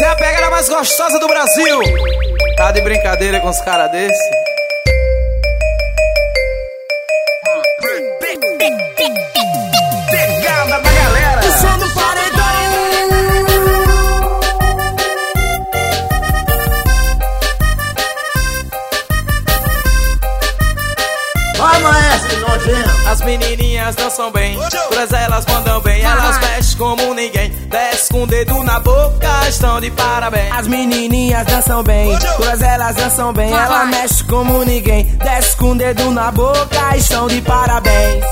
a pegada mais gostosa do Brasil. Tá de brincadeira com os caras desse? Pegada da galera. O som do paredão. Vai, maestro, nojento. As menininhas dançam bem, todas elas mandam bem. Elas mexem como ninguém, desce com o dedo na boca, estão de parabéns. As menininhas dançam bem, todas elas dançam bem. Ela mexe como ninguém, desce com o dedo na boca, estão de parabéns.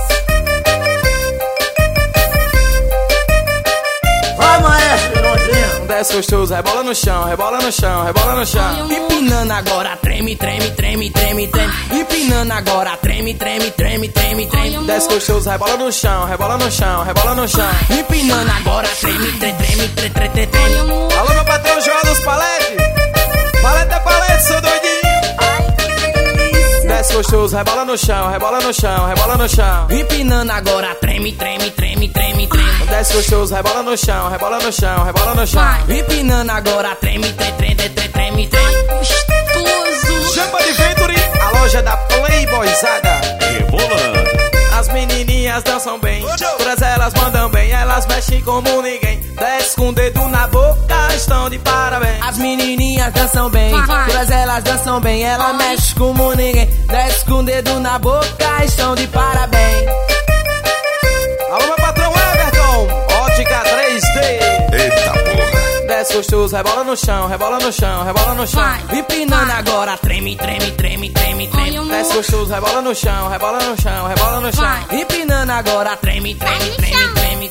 Vai, maestro, nojento. Desce gostoso, rebola no chão, rebola no chão, rebola no chão. Empinando agora, treme, treme, treme, treme, treme. Empinando agora, treme, treme, treme, treme, treme. Desce gostoso, rebola no chão, rebola no chão, rebola no chão. Empinando agora, treme, treme, treme, treme, treme, treme. Alô, meu patrão João dos Palete. Palete é palete, seu doidinho. Desce gostoso, rebola no chão, rebola no chão, rebola no chão. Empinando agora, treme, treme, treme, treme, treme. Desce gostoso, rebola no chão, rebola no chão, rebola no chão. Empinando agora, treme, treme, treme, treme, treme, treme. Gostoso. Chama de Venture, a loja da Playboyzada. Rebolando. As menininhas dançam bem, todas elas mandam bem. Elas mexem como ninguém, desce com o dedo na boca, estão de parabéns. As menininhas dançam bem, todas elas dançam bem. Ela mexe como ninguém, desce com o dedo na boca, estão de parabéns. Alô, meu patrão Everton, ótica 3D. Eita porra. Desce gostoso, rebola no chão, rebola no chão, rebola no chão. Empinando agora, treme, treme, treme, treme, treme. Desce gostoso, rebola no chão, rebola no chão, rebola no chão. Empinando agora, treme, treme, treme, treme,